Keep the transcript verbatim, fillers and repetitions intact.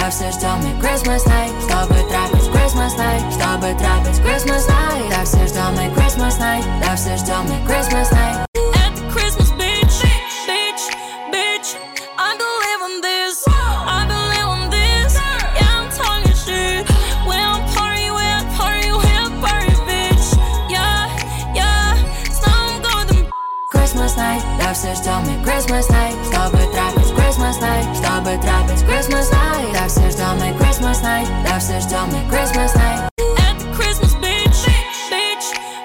Так все ждем мы Christmas night, чтобы трапить Christmas night, чтобы трапить Christmas night. Так все ждем мы Christmas night, так все ждем мы Christmas night. At the Christmas beach, bitch, bitch, I believe in this, I believe in this. Yeah, I'm talking shit. We don't party, we don't party, we don't party, bitch. Yeah, yeah, снова годом. Christmas night, так все ждем мы Christmas night, чтобы трапить Christmas night, чтобы трапить Christmas night. Так все ждем мы Christmas night, так все ждем мы Christmas night.